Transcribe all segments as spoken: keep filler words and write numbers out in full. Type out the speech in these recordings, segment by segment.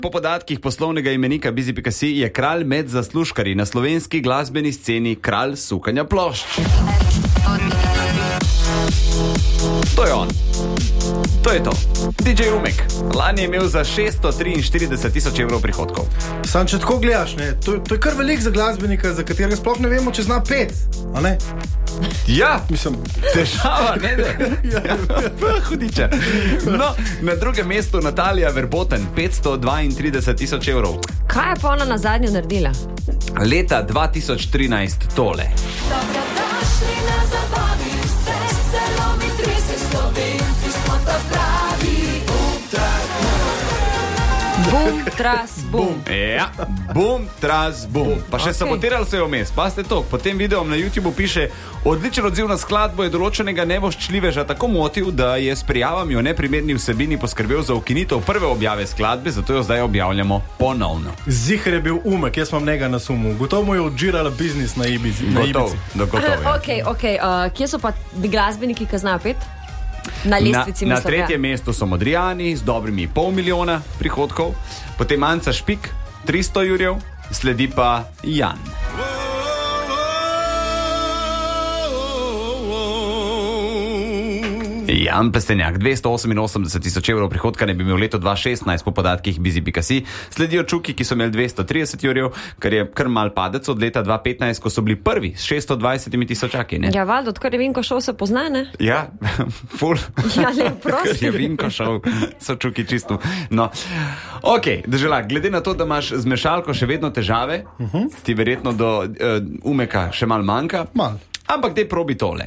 Po podatkih poslovnega imenika Busy pika si je kralj med zaslužkarji na slovenski glasbeni sceni kralj sukanja plošč. To je on. To je to. D J Umek. Lani je imel za šeststo triinštirideset tisoč evrov prihodkov. Sam, če tako gledaš, ne, to, to je kar velik za glasbenika, za katerega sploh ne vemo, če zna pet, a ne? Ja, Mislim, težava, ne, ne. Ja, hudiče. No, na drugem mestu Natalija Verboten, petsto dvaintrideset tisoč evrov. Kaj je pa ona na zadnjo naredila? Leta dva tisoč trinajst tole. Dobrodošli na zabavi, vse se lomi, trisi Slovenci smo to pravi. Bum, tras, bum. Ja, bum, tras, bum. Pa še Okej. sabotiral se je vmes. Pazite to, pod tem videom na YouTubeu piše: odličen odziv na skladbo je določenega nevoščljiveža tako motil, da je s prijavami o neprimerni vsebini poskrbel za ukinitev prve objave skladbe, zato jo zdaj objavljamo ponovno. ziher je bil Umek, jaz imam njega na sumu. Gotovo mu je odžirala biznis na Ibizi. Na Gotov, Ibizi. dogotovo je. Ok, ok, uh, kje so pa glasbeniki, ki znajo pet? Na Na, lestvici na mislim, tretjem ja. mestu so Modrijani z dobrimi pol milijona prihodkov, potem Anca Špik, tristo jurjev, sledi pa Jan. Jan Pestenjak, dvesto oseminosemdeset tisoč evrov prihodka ne bi imel leto dva tisoč šestnajst po podatkih Busy pika si. Sledijo Čuki, ki so imeli dvesto trideset jurjev, kar je kar mal padec od leta dva tisoč petnajst, ko so bili prvi s šeststo dvajset tisočaki. Ne? Ja, valjda, odkar je Vinko šel, se pozna, ne? Ja, ful. Ja, lep, Ker prosim. je Vinko šel, so Čuki čisto. No, ok, držela, glede na to, da imaš z mešalko še vedno težave, uh -huh. ti verjetno do uh, Umeka še mal manjka, Mal. ampak te probi tole.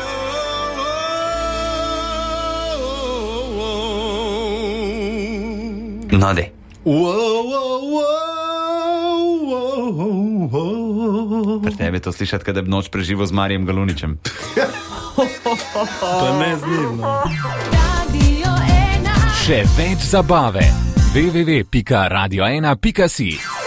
No, de. Wow, wow, wow, wow, wow. Pri tebi to slišati, kada bi noč preživel z Marijem Galuničem. To je neznivno. Radio ena. Še več zabave. w w w pika radio ena pika si